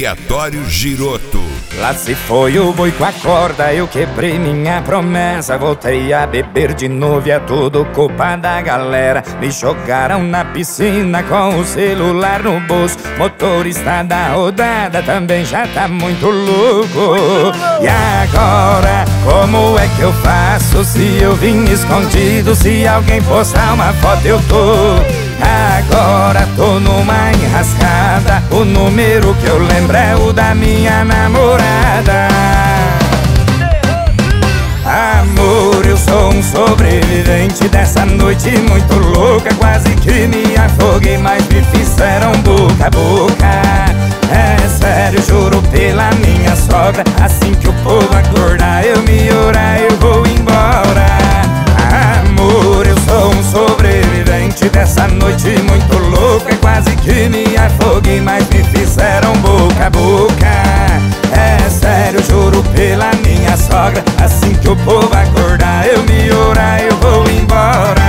Aleatório Giroto. Lá se foi o boi com a corda, eu quebrei minha promessa. Voltei a beber de novo e é tudo culpa da galera. Me jogaram na piscina com o celular no bolso. Motorista da rodada também já tá muito louco. E agora, como é que eu faço se eu vim escondido? Se alguém postar uma foto eu tô. Agora tô numa enrascada. O número que eu lembro é o da minha namorada. Amor, eu sou um sobrevivente dessa noite muito louca. Quase que me afoguei, mas me fizeram boca a boca. É sério, juro pela minha sogra. Assim que o povo acordar, eu me orar, eu vou embora. Amor, eu sou um sobrevivente dessa noite muito louca. Quase que me afoguei, mas me fizeram boca a boca. É sério, juro pela minha sogra. Assim que o povo acordar, eu me orar, eu vou embora.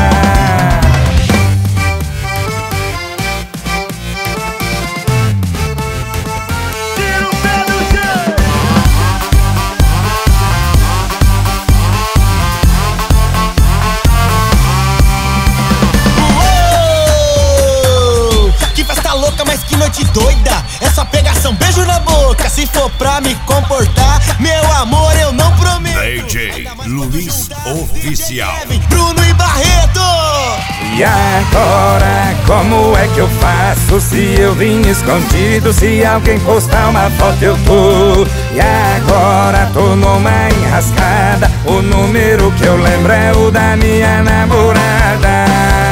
Mas que noite doida, é só pegação, beijo na boca. Se for pra me comportar, meu amor, eu não prometo. DJ Luiz Oficial, Bruno e Barreto. E agora, como é que eu faço se eu vim escondido? Se alguém postar uma foto eu tô. E agora tô numa enrascada. O número que eu lembro é o da minha namorada.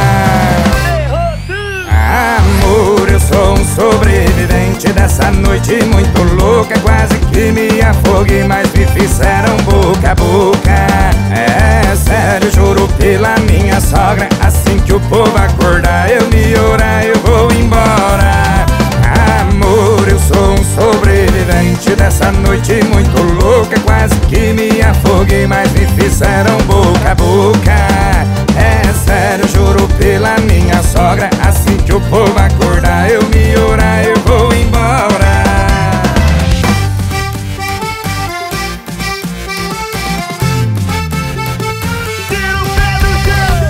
Amor, eu sou um sobrevivente dessa noite muito louca. Quase que me afoguei, mas me fizeram boca a boca. É sério, juro pela minha sogra. Assim que o povo acordar, eu me orar, eu vou embora. Amor, eu sou um sobrevivente dessa noite muito louca. Quase que me afoguei, mas me fizeram boca a boca. É sério, juro pela minha sogra. Assim que o povo acordar, eu me orar, eu vou embora. Tira o pé do chão.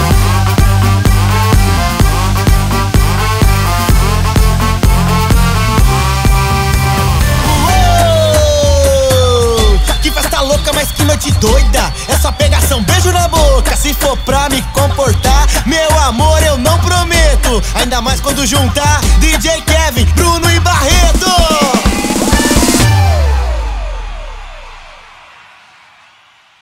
Que festa louca, mas que noite doida. É só pegação, beijo na boca. Se for pra me comportar, meu amor, eu não prometo. Ainda mais quando juntar DJ